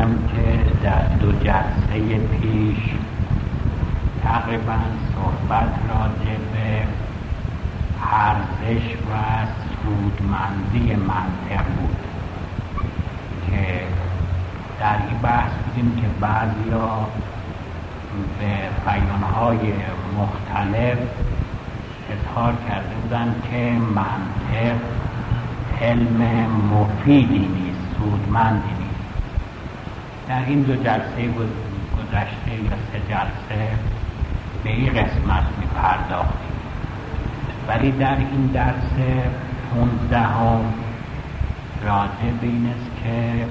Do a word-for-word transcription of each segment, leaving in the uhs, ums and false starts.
هم که در دو جلسه پیش تقریبا صحبت راجع به ارزش و سودمندی منطق بود که در این بحث بودیم که بعضیا به بیانهای مختلف اظهار کرده بودن که منطق علم مفیدی نیست، سودمندی نیست. در این دو جلسه گذشته یا سه جلسه به این قسمت می پرداختیم، ولی در این درس پونزدهم راجع به این است که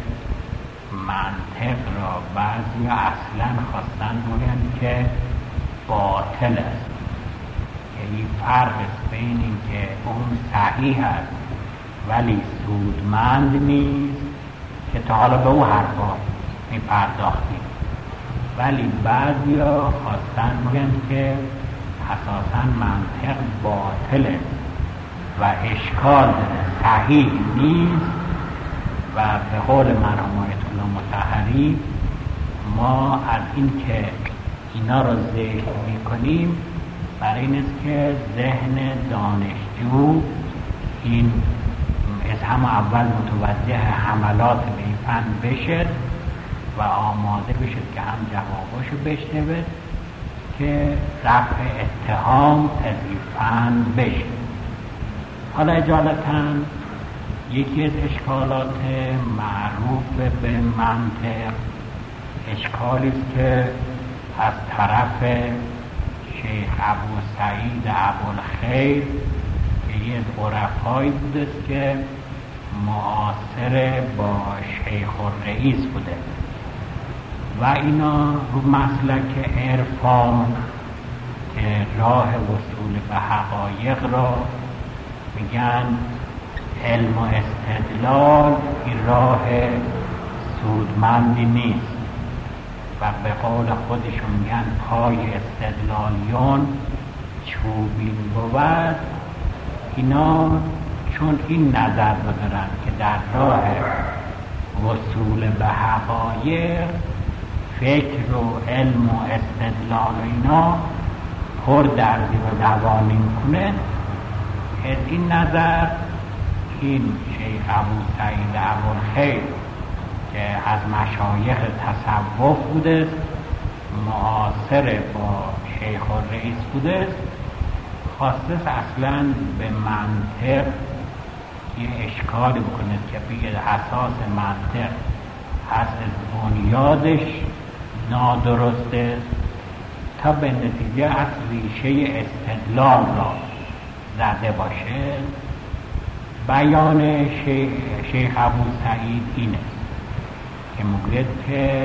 منطق را بعضی اصلا خواستن بگن که باطل است، یعنی فرق است بین این که اون صحیح است ولی سودمند نیست که تا حالا به اون حرفا می پرداختیم، ولی بعضی ها خواستن بگن که اساساً منطق باطله و اشکال داره، صحیح نیست و به قول مرحوم آیت الله مطهری ما از این که اینا رو ذکر میکنیم برای این است که ذهن دانشجو این از هم اول متوجه حملات به این فن بشه و آماده بشه که هم جواباشو بشنوه که رفع اتهام از این فن بشه. حالا اجالتاً یکی از اشکالات معروف به منطق اشکالی است که از طرف شیخ ابو سعید ابوالخیر که یک عرفایی بوده است که معاصر با شیخ الرئیس بوده و اینا رو مسلک عرفان که راه وصول به حقایق را میگن علم و استدلال، این راه سودمندی نیست و به قول خودشون میگن پای استدلالیون چوبین بود. اینا چون این نظر دارن که در راه وصول به حقایق فکر و علم و استدلال و اینا پر دردی و دوانی میکنه، از این نظر این شیخ ابو سعید ابوالخیر که از مشایخ تصوف بوده، معاصر با شیخ الرئیس بوده، خواسته اصلا به منطق یه اشکالی بکنه که بگه اساس منطق از بنیادش نادرسته تا به نتیجه از ریشه استدلال را زده باشه. بیان شیخ, شیخ ابو سعید اینه که میگه که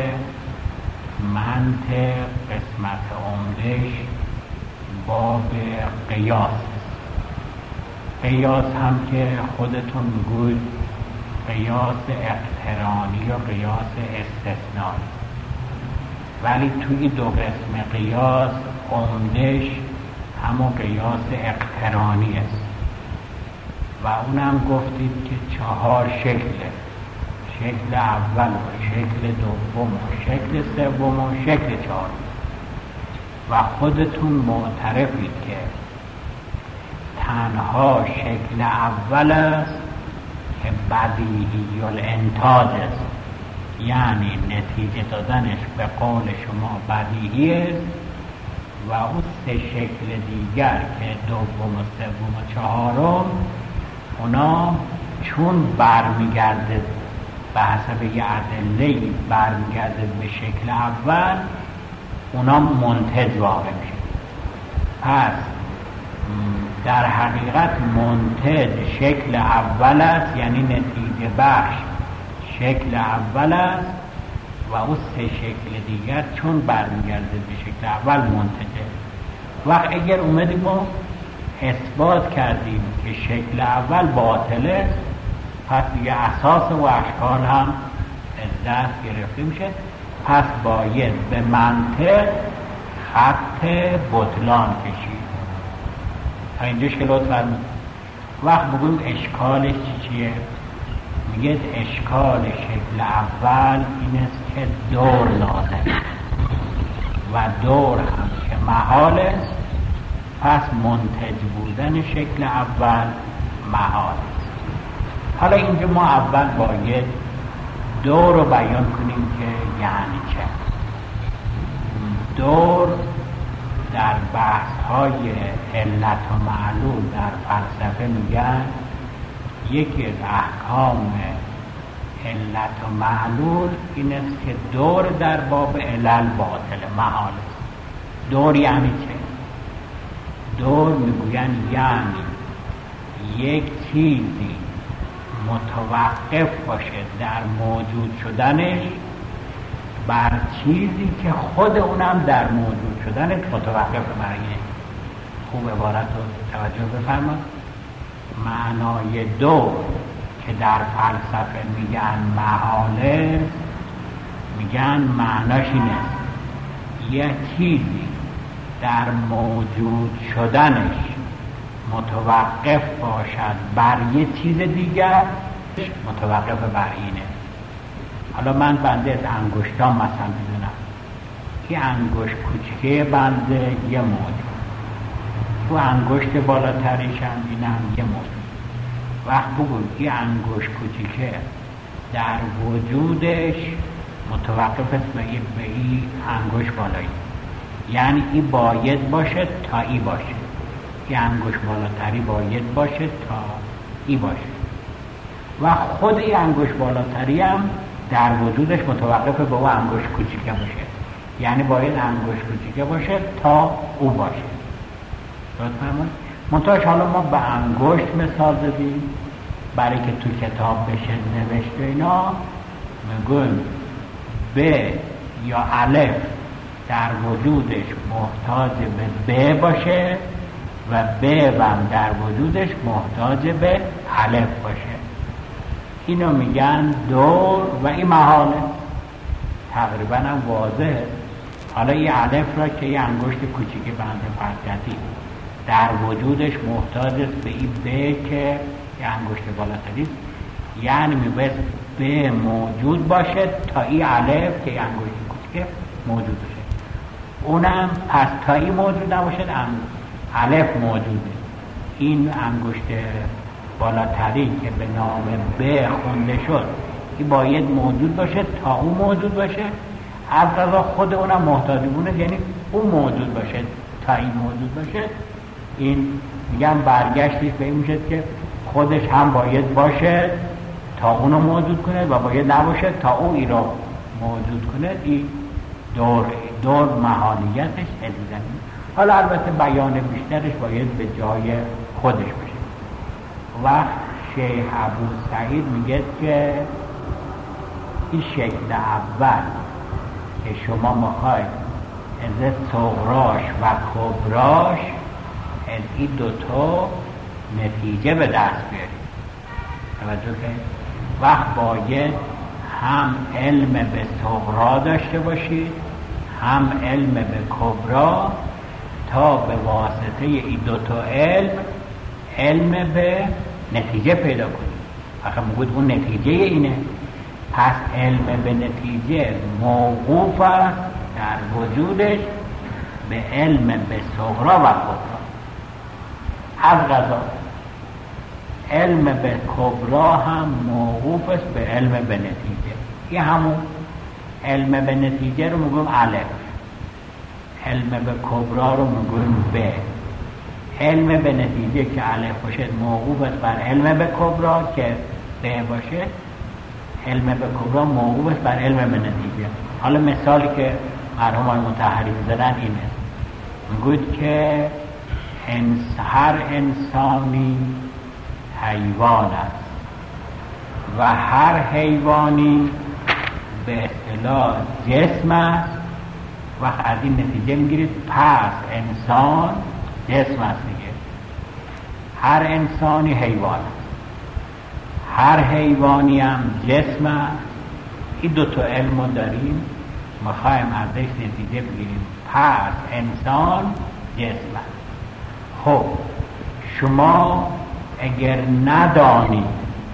منطق قسمت عمدش باب قیاس است. قیاس هم که خودتون میگوید قیاس اقترانی و قیاس استثنایی، ولی توی دو قسم قیاس عمدش همون قیاس اقترانی است و اونم گفتید که چهار شکله، شکل اول و شکل دوم و شکل سوم و شکل چهارم و خودتون معترفید که تنها شکل اول است که بدیهی الانتاج است، یعنی نتیجه دادنش به قول شما بدیهی است و اون سه شکل دیگر که دوم و سوم و چهارم اونا چون برمیگرده به حسب یه ادله برمیگرده به شکل اول اونا منتج واقع میشه. پس در حقیقت منتج شکل اول است، یعنی نتیجه بخش شکل اول است و اون سه شکل دیگر چون برمیگرده به شکل اول منتجه. وقت اگر اومدیم ما اثبات کردیم که شکل اول باطله، پس دیگه اساس و اشکال هم از دست گرفته میشه، پس باید به منطق خط بطلان کشید. تا اینجاش که لطفاً وقت بگویم اشکالش چیه، میگه اشکال شکل اول این است که دور لازم و دور هم که محال است، پس منتج بودن شکل اول محال است. حالا اینجا ما اول باید دور رو بیان کنیم که یعنی چه. دور در بحث های علت و معلول در فلسفه میگن یکی از احکام علت و معلول این است که دور در باب علل باطل محال است. دور یعنی چه؟ دور میگوین یعنی یک چیزی متوقف باشه در موجود شدنش بر چیزی که خود اونم در موجود شدنش متوقف بر اینه. خوب عبارت رو توجه بفرمایید. معنای دور که در فلسفه میگن محاله، میگن معناش اینه یه چیزی در موجود شدنش متوقف باشد بر یه چیز دیگر متوقف بر اینه. حالا من بنده از انگشتام مثلا میدونم این انگشت کوچکه بنده یه موجود، تو انگشت بالاتریش هم اینم یه موجود. وقت بگو این انگشت کوچکه در وجودش متوقف است به این انگشت بالایی، یعنی این باید باشه تا ای باشه، این انگشت بالاتری باید باشه تا ای باشه و خود این انگشت بالاتری هم در وجودش متوقف به اون انگشت کوچیکه باشه، یعنی باید انگشت کوچیکه باشه تا او باشه. درست فرمایید؟ منتها حالا ما به انگشت مثال دادیم برای که تو کتاب بشه نوشته اینا، میگویم ب یا الف در وجودش محتاج به ب باشه و ب هم در وجودش محتاج به الف باشه. اینو میگن دور و این محاله، تقریبا هم واضحه. حالا این الف را که یه انگشت کوچیک بنده فرضیتی در وجودش محتاج است به این ب که یه انگشت بالاتری است، یعنی میباید ب موجود باشه تا این الف که یه انگشت کوچیک موجود باشه. اونم پس تا این موجود نباشه الف موجوده. این انگشت بالاتری که به نام ب خونده شد این باید موجود باشه تا اون موجود باشه، از قضا خود اونم محتاج بونه، یعنی اون موجود باشه تا این موجود باشه. این میگم برگشتش به این میشه که خودش هم باید باشه تا اونو موجود کنه و باید نباشه تا او ای رو موجود کنه. این دور دور محالیتش عزیزم. حالا البته بیان بیشترش باید به جای خودش بشه. وقت شیخ ابو سعید میگه که این شکل اول که شما میخواید از صغراش و کبراش از این دوتا نتیجه به دست بیارید. توجه کنید. وقت باید هم علم به صغرا داشته باشید هم علم به کبرا تا به واسطه این دوتا علم علم به نتیجه پیدا کنید. آخه میگوید اون نتیجه اینه، پس علم به نتیجه موقوف است در وجودش به علم به صغرا و کبرا. از قضا علم به کبرا هم موقوف است به علم به نتیجه. این همون علم به نتیجه رو میگویم الف، علم به کبرا رو میگویم ب. علم به نتیجه که الف باشه موقوف است بر علم به کبرا که ب باشه، علم به کبرا موقوف است بر علم به نتیجه. حالا مثالی که مرحوم های مطهری زدن اینه، میگوید که انس هر انسانی حیوان است و هر حیوانی به اصطلاح جسم است و از این نتیجه میگیرید پس انسان جسم است دیگه. هر انسانی حیوان است، هر حیوانی هم جسم است. این دوتا علم رو داریم، میخوایم ازش نتیجه بگیریم پس انسان جسم است. خب شما اگر ندانید که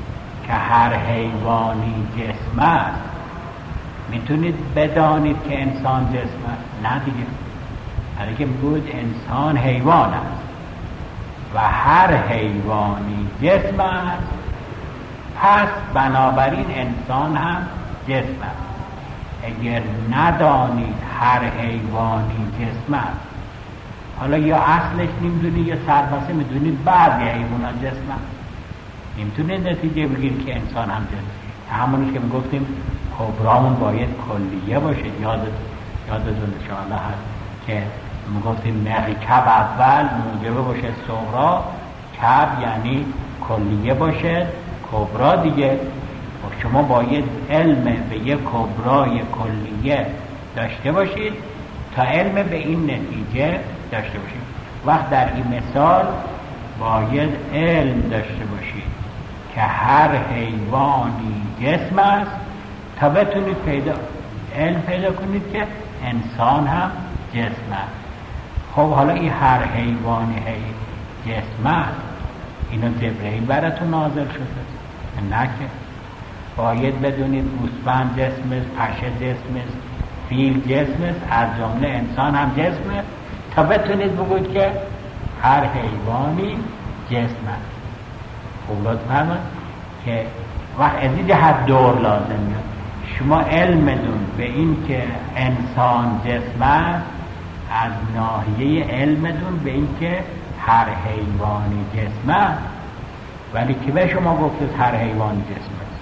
که هر حیوانی جسم است، میتونید بدانید که انسان جسم است؟ نه دیگه. برای که میگوید انسان حیوان است و هر حیوانی جسم است، پس بنابراین انسان هم جسم است. اگر ندانید هر حیوانی جسم است، حالا یا اصلش نمیدونید یا سربسته میدونید بعضی حیوانات جسم است، نمیتونید نتیجه بگیرید که انسان هم جسم. همونش که میگفتیم کبرامون باید کلیه باشه. یادت یادتون انشاءالله هست که میگفتیم مرکب اول موجبه باشه صغرا، کب یعنی کلیه باشه، کبرا دیگه. و شما باید علم به یک کبرای کلیه داشته باشید تا علم به این نتیجه داشته باشید. وقت در این مثال باید علم داشته باشید که هر حیوانی جسم است تا بتونید پیدا علم پیدا کنید که انسان هم جسم است. خب حالا این هر حیوانی جسم است، اینو جبرئیل براتون نازل شده؟ نه که. باید بدونید گوسفند جسم است، پشه جسم است، فیل جسم است، از جمله انسان هم جسم است تا بتونید بگوید که هر حیوانی جسم است. خب لطفاً که وقت از این جهت دور لازم میاد. شما علم دون به این که انسان جسم است، از ناحیه علم دون به این که هر حیوانی جسم است. ولی که به شما گفتید هر حیوانی جسم است،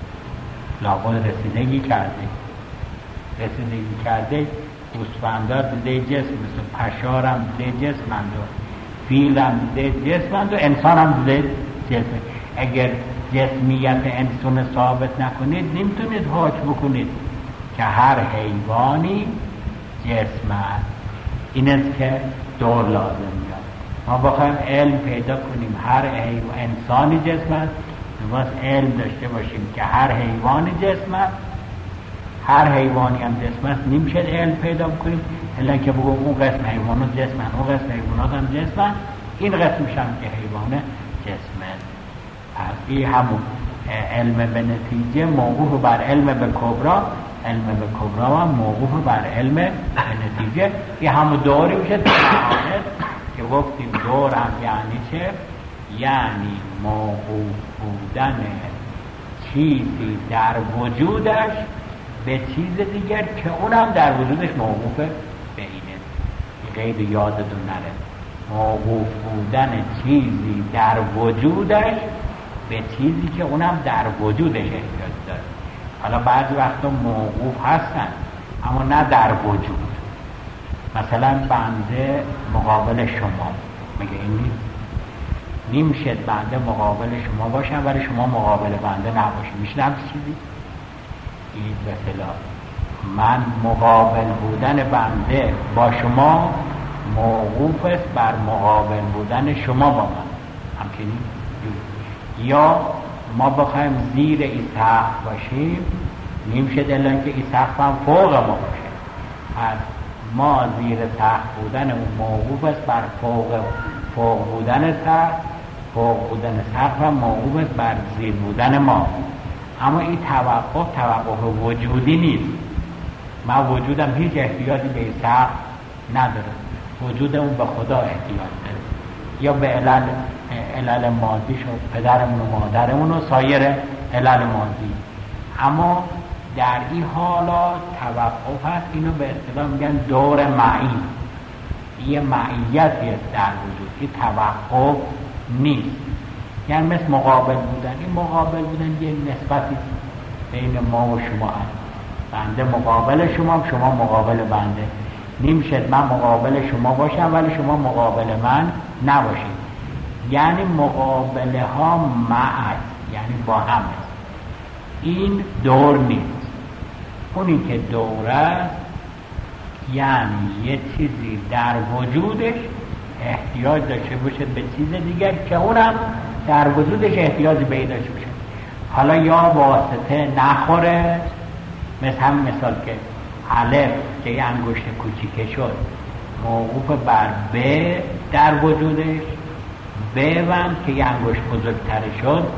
لابد رسیدگی کرده رسیدگی کرده گوسفندار دیده جسم است، پشار هم دیده جسم است، فیل هم دیده جسم است و انسان هم دیده جسم. اگر جسمیت انسان ثابت نکنید نمیتونید حکم بکنید که هر حیوانی جسم است. این است که دور لازم میاد. ما بخوایم علم پیدا کنیم هر حیوان انسانی جسم است، میباید علم داشته باشیم که هر حیوانی جسم است. هر حیوانی هم جسم است نمیشه علم پیدا کنیم الا که بگو اون قسم حیوانات جسم است، اون قسم حیوانات هم جسم است، این قسمش هم که حیوان جسم است. پس این همون علم به نتیجه موقوف بر علم به کبرا، علم به کبرا هم موقوف بر علم به نتیجه. این همون دوری میشه که گفتیم دور هم یعنی چه؟ یعنی موقوف بودن چیزی در وجودش به چیز دیگر که اونم در وجودش موقوف به اینه. غیر یادتون نره، موقوف بودن چیزی در وجودش به چیزی که اونم در وجودش احتیاج داره. حالا بعضی وقتا موقوف هستن اما نه در وجود. مثلا بنده مقابل شما میگه این نیست، نمیشه بنده مقابل شما باشم ولی شما مقابل بنده نباشید. میشه همچین چیزی؟ این به خلاف من مقابل بودن بنده با شما موقوف است بر مقابل بودن شما با من. همچنین یا ما بخوایم زیر این سقف باشیم نمیشه دلن که این سقف هم فوق ما باشه. از ما زیر سقف بودن اون موقوف است بر فوق فوق بودن سقف، فوق بودن سقف هم موقوف است بر زیر بودن ما. اما این توقف توقف وجودی نیست. من وجودم هیچ احتیاجی به این سقف نداره، وجودمون به خدا احتیاج داره، یا به علل علل مادی شد پدرمون و مادرمون و سایر علل مادی. اما در این حالات توقف هست. اینو به اصطلاح میگن دور معی. یه معیتی است در وجود، این توقف نیست. یعنی مثل مقابل بودن. این مقابل بودن یه نسبتی بین ما و شما هست. بنده مقابل شما، شما مقابل بنده. نمیشه من مقابل شما باشم ولی شما مقابل من نباشید. یعنی مقابله ها معت، یعنی با هم است. این دور نیست. اونی که دوره یعنی یه چیزی در وجودش احتیاج داشته باشه به چیز دیگر که اونم در وجودش احتیاج به این داشته باشه. حالا یا واسطه نخوره، مثل همین مثال که الف که یه انگشت کوچیکه شد موقوف بر ب در وجودش، ب هم که یه انگشت بزرگتر شد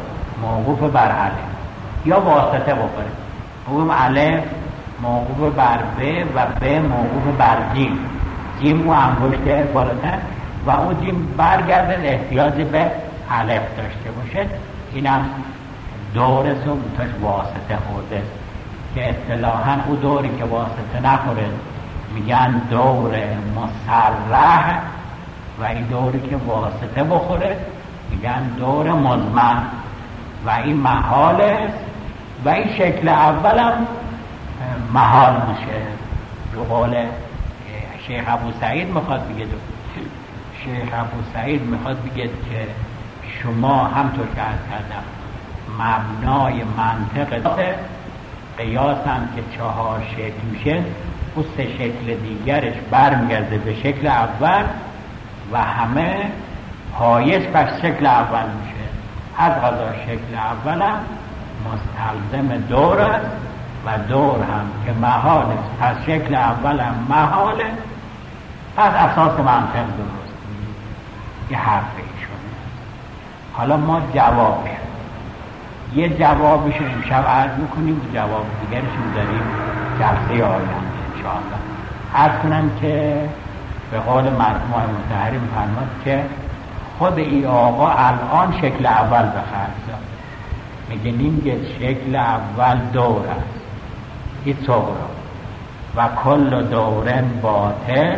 موقوف بر الف یا واسطه بخوره. بگم الف موقوف بر ب و ب موقوف بر جیم، جیم و انگشت بالاتر و اون جیم برگرده احتیاج به الف داشته باشه. اینم دور سمتش واسطه خورده که اصطلاحاً او دوری که واسطه نخوره میگن دور مسرح و این دوری که واسطه بخوره میگن دور مزمن و این محال است و این شکل اولم محال میشه. رو قول شیخ ابو سعید میخواد بگه شیخ ابو سعید میخواد بگه که شما همطور که عرض کردم مبنای منطق قیاس هم که چهار شکل میشه او سه شکل دیگرش برمیگرده به شکل اول و همه پایش بر شکل اول میشه. از قضا شکل اول هم مستلزم دور است و دور هم که محال است، پس شکل اول هم محاله، پس اساس منطق درست یه حرف ایشونه. حالا ما جوابش یه جوابش رو امشب عرض میکنیم و جواب دیگرش میذاریم جلسه آینده انشاءالله. عرض کنم که به قول مرحوم آقای مطهری میفرماد که خود ای آقا الان شکل اول به خرج داد، میگه نیم شکل اول دور است این صغرا و کل دورن باطل،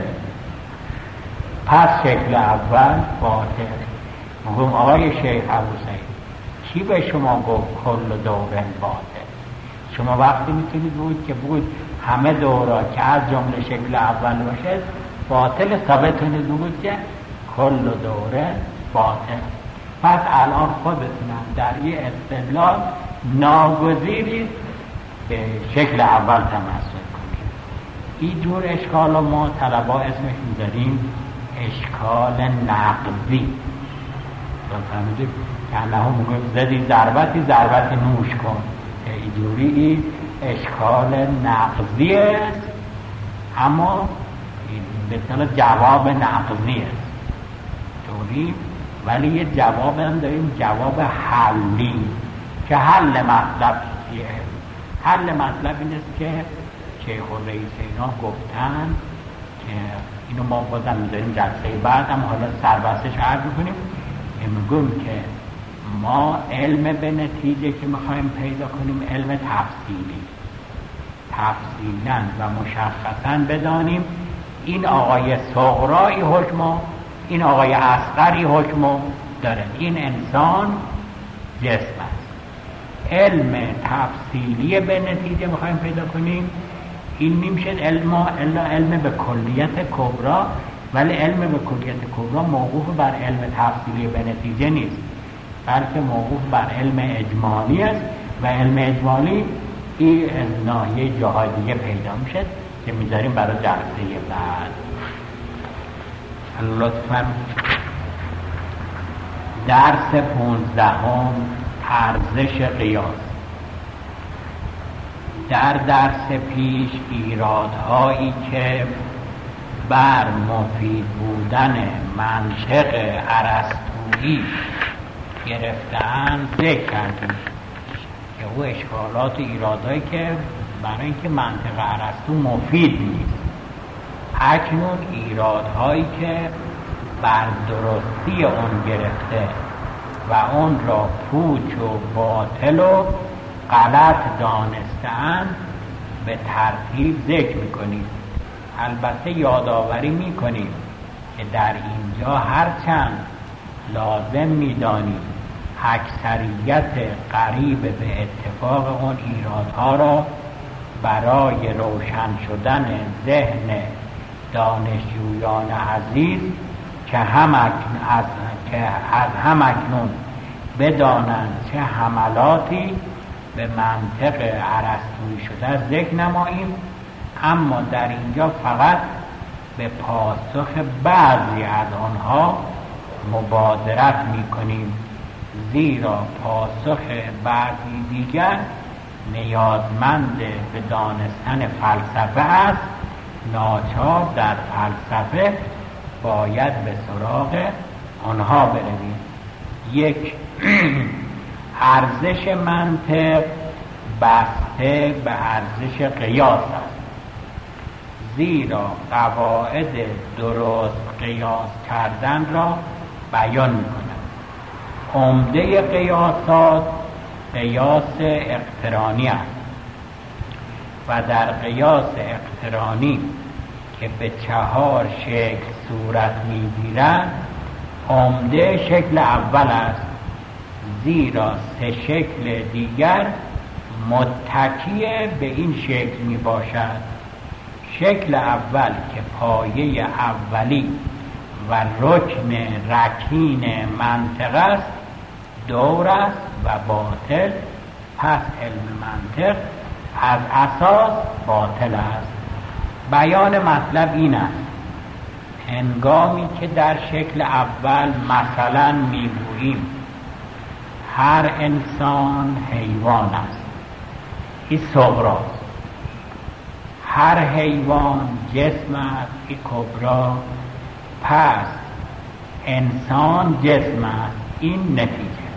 پس شکل اول باطل. میگم آقای شیخ ابو سعید کی به شما گفت کل دورن باطل؟ شما وقتی میتونید بود که بود همه دورا که از جمله شکل اول باشه باطل، ثابتونید بود که کل دوره باطل. پس الان خودتونم در یه استدلال ناگزیری به شکل اول تمسک کنید. این جور اشکال ما طلبا اسمش میذاریم اشکال نقضی. فهمیدید که انه میگه زدی ضربتی ضربت نوش کن، اینجوری اشکال نقضی است، اما به اصطلاح جواب نقضی است طوری، ولی یه جواب هم داریم جواب حلی که حل مطلب چیه؟ حل مطلب این است که شیخ الرئیس اینا گفتن که اینو ما بازم میذاریم جلسه بعد هم حالا سربستش عرض میکنیم. میگم که ما علم به نتیجه که میخوایم پیدا کنیم علم تفصیلی تفصیلاً و مشخصاً بدانیم این آقای صغرایی حکمو این آقای اصغری حکمو داره، این انسان جسم است. علم تفصیلی به نتیجه میخوایم پیدا کنیم این نمیشه علم الا علم به کلیت کبرا، ولی علم به کلیت کبرا موقوف بر علم تفصیلی به نتیجه نیست، بلکه موقوف بر علم اجمالی است و علم اجمالی این از ناحیه جاهای دیگه پیدا میشه که میذاریم برای جلسه بعد. لطفاً درس پونزدهم ارزش قیاس. در درس پیش ایرادهایی که بر مفید بودن منطق ارسطویی گرفتن ذکر کردیم که او اشکالات و ایرادهایی که برای اینکه منطق ارسطو مفید نیست. اکنون ایرادهایی که بر درستی اون گرفته و اون را پوچ و باطل و غلط دانسته‌اند به ترتیب ذکر می‌کنید. البته یادآوری می‌کنید که در اینجا هرچند لازم می‌دانید اکثریت قریب به اتفاق اون ایرادها را برای روشن شدن ذهن دانشجویان عزیز که هم اکنون از, که از هم اکنون بدانند چه حملاتی به منطق ارسطویی شده ذکر نماییم، اما در اینجا فقط به پاسخ بعضی از آنها مبادرت می‌کنیم، زیرا پاسخ بعضی دیگر نیازمند به دانستن فلسفه است. ناچار در فلسفه باید به سراغ آنها برویم. یک ارزش منطق بسته به ارزش قیاس است، زیرا قواعد درست قیاس کردن را بیان می‌کند. عمده قیاسات قیاس اقترانی است و در قیاس اقترانی که به چهار شکل صورت می‌گیرد، عمده شکل اول است، زیرا سه شکل دیگر متکی به این شکل می باشد. شکل اول که پایه اولی و رکن رکین منطق است دور است و باطل، پس علم منطق از اساس باطل است. بیان مطلب این است: هنگامی که در شکل اول مثلا میگوییم هر انسان حیوان است، این صغراست. هر حیوان جسم است، این کبرا. پس انسان جسم است، این نتیجه.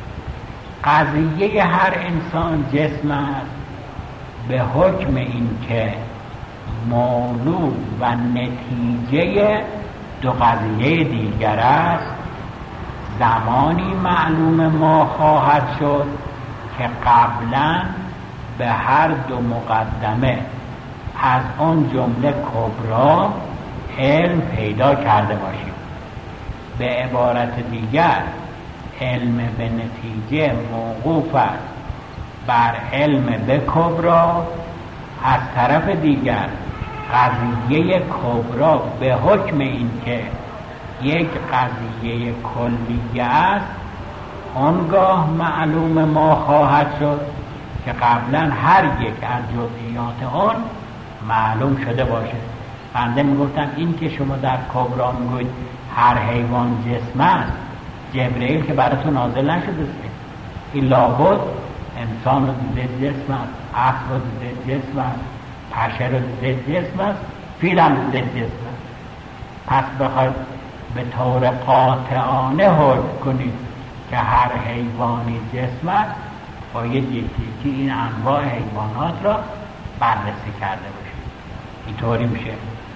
قضیه هر انسان جسم است به حکم این که مولود و نتیجه دو قضیه دیگر است، زمانی معلوم ما خواهد شد که قبلا به هر دو مقدمه از آن جمله کبرا علم پیدا کرده باشیم. به عبارت دیگر علم به نتیجه موقوف است بر علم به کبرا. از طرف دیگر قضیه کبرا به حکم این که یک قضیه کلیه است آنگاه معلوم ما خواهد شد که قبلا هر یک از جزئیات آن معلوم شده باشه. بنده میگفتم این که شما در کبرا میگوید هر حیوان جسم است، جبرئیل که براتون نازل نشده است. این لابد انسان رو دیده جسم است، اسب رو دیده جسم است، پشه رو دیده جسم است، فیل هم دیده جسم است. پس بخواید به طور قاطعانه حکم کنید که هر حیوانی جسم است، باید یکی یکی این انواع حیوانات را بررسی کرده باشید. اینطوری میشه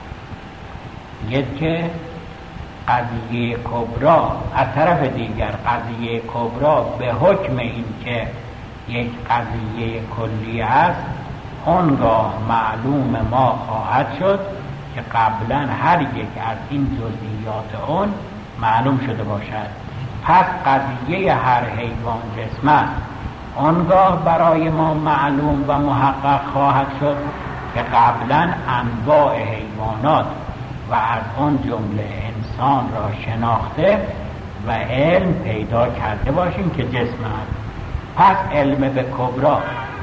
یک که قضیه کبرا، از طرف دیگر قضیه کبرا به حکم این که یک قضیه کلی است آنگاه معلوم ما خواهد شد که قبلا هر یک از این جزئیات آن معلوم شده باشد. پس قضیه هر حیوان جسم است آنگاه برای ما معلوم و محقق خواهد شد که قبلا انواع حیوانات و از آن جمله انسان را شناخته و علم پیدا کرده باشیم که جسم است. پس علم به کبرا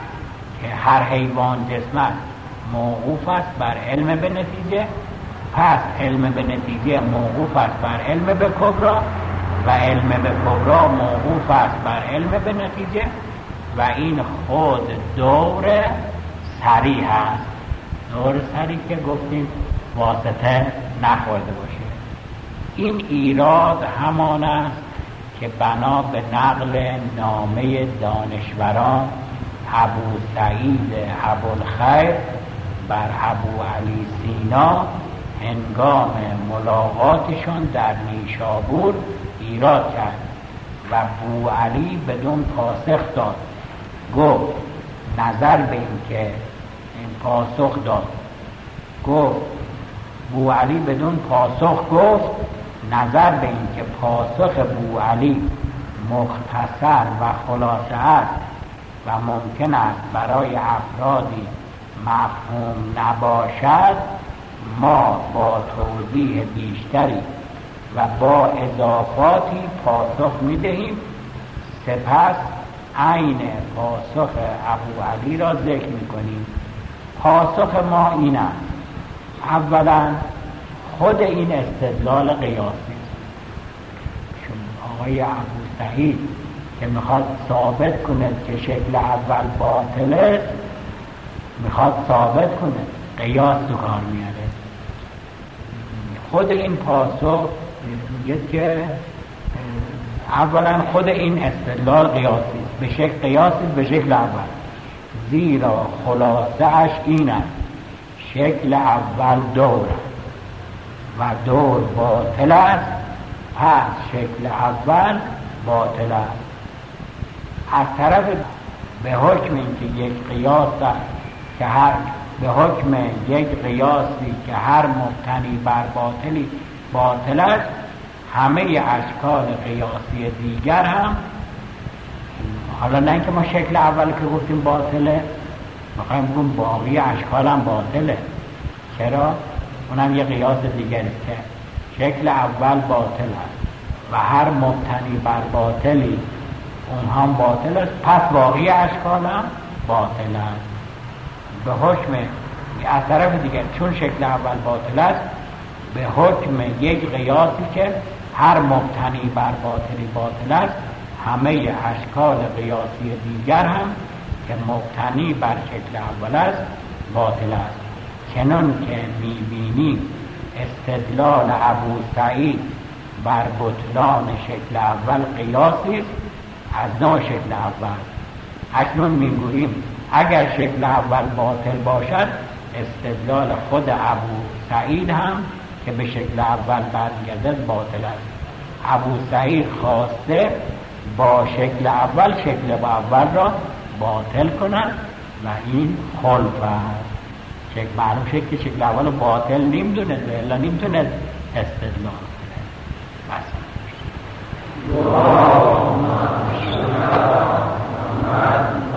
که هر حیوان جسم است موقوف است بر علم به نتیجه، پس علم به نتیجه موقوف است بر علم به کبرا و علم به کبرا موقوف است بر علم به نتیجه و این خود دور سریع است. دور سریع که گفتیم واسطه نخورده باشه. این ایراد همان است که بنا به نقل نامه دانشوران ابو سعید ابوالخیر بر ابو علی سینا هنگام ملاقاتشان در نیشابور ایراد کرد و ابو علی بدون پاسخ داد. گفت نظر به این که این پاسخ داد گفت ابو علی بدون پاسخ گفت نظر به این که پاسخ ابو علی مختصر و خلاصه است و ممکن است برای افرادی مفهوم نباشد، ما با توضیح بیشتری و با اضافاتی پاسخ می‌دهیم. سپس عین پاسخ ابو علی را ذکر می‌کنیم. پاسخ ما این است: اولا خود این استدلال قیاسی، آقای ابو سعید که میخواد ثابت کنه که شکل اول باطله، میخواد ثابت کنه قیاس تو کار میاره. خود این پاسخ میگه که اولا خود این استدلال قیاسی، به شکل قیاس به شکل اول، زیرا خلاصه اش این است شکل اول دور و دور باطل است، پس شکل اول باطل است. از طرف به حکم اینکه یک قیاس است که هر به حکم یک قیاسی که هر مبتنی بر باطلی باطل است، همه اشکال قیاسی دیگر هم، حالا نه اینکه ما شکل اول که گفتیم باطله، میخوایم بگیم باقی اشکال هم باطله. چرا؟ اونم یه قیاس دیگری که شکل اول باطل است و هر مبتنی بر باطلی اون هم باطل است، پس باقی اشکال هم باطل است. به حکم از طرف دیگر چون شکل اول باطل است، به حکم یک قیاسی که هر مبتنی بر باطلی باطل است، همه اشکال قیاسی دیگر هم که مبتنی بر شکل اول است باطل است. چنان که میبینی استدلال ابو سعید بر بطلان شکل اول قیاسی از نوع شکل اول. اکنون میگوییم اگر شکل اول باطل باشد، استدلال خود ابو سعید هم که به شکل اول برمیگردد باطل است. ابو سعید خواسته با شکل اول شکل اول را باطل کند و این خلف است. شکل معلوم شد که شکل اول رو باطل نمیدونه، الا نمیتونه استدلال کنه. بس